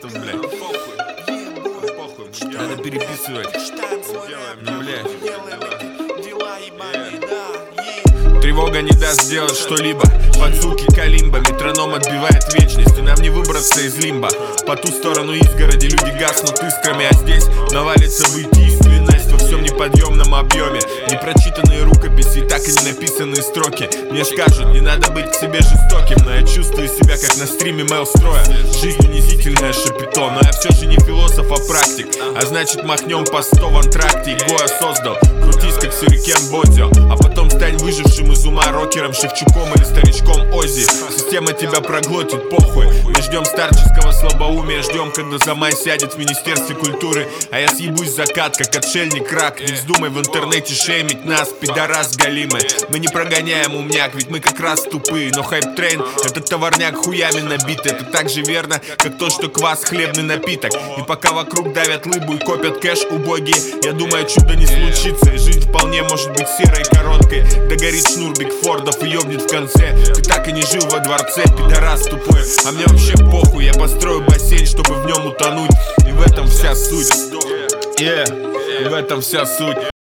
концертов, блядь. Надо переписывать. Блядь. Тревога не даст сделать что-либо. Под звуки калимба метроном отбивает вечность, и нам не выбраться из лимба. По ту сторону изгороди люди гаснут искрами, а здесь навалится бытийственность во всем неподъемном объеме. Непрочитанные рукописи, так и не написанные строки. Мне скажут, не надо быть к себе жестоким, но я чувствую себя как на стриме Мелстроя. Жизнь унизительная шапито, но я все же не философ, а практик. А значит махнем по 100 в антракте. И Гоя создал, крутись как сюрикен Бодзё, а потом стань выжившим из ума рокером Шевчуком или старичком Оззи. Система тебя проглотит, похуй. Мы ждем старческого слабоумия, ждем, когда Замай сядет в Министерстве культуры, а я съебусь в закат, как отшельник рак. Не вздумай в интернете шеймить нас, пидорас галимый. Мы не прогоняем умняк, ведь мы как раз тупые. Но хайп-трейн, этот товарняк хуями набит. Это так же верно, как то, что квас хлебный напиток. И пока вокруг давят лыбу и копят кэш убогие, я думаю, чудо не случится, и жизнь вполне может быть серой и короткой. Догорит шнур Бигфордов и ёбнет в конце. Ты так и не жил во дворце, пидорас тупой. А мне вообще похуй, я построю бассейн, чтобы в нем утонуть. И в этом вся суть. И в этом вся суть.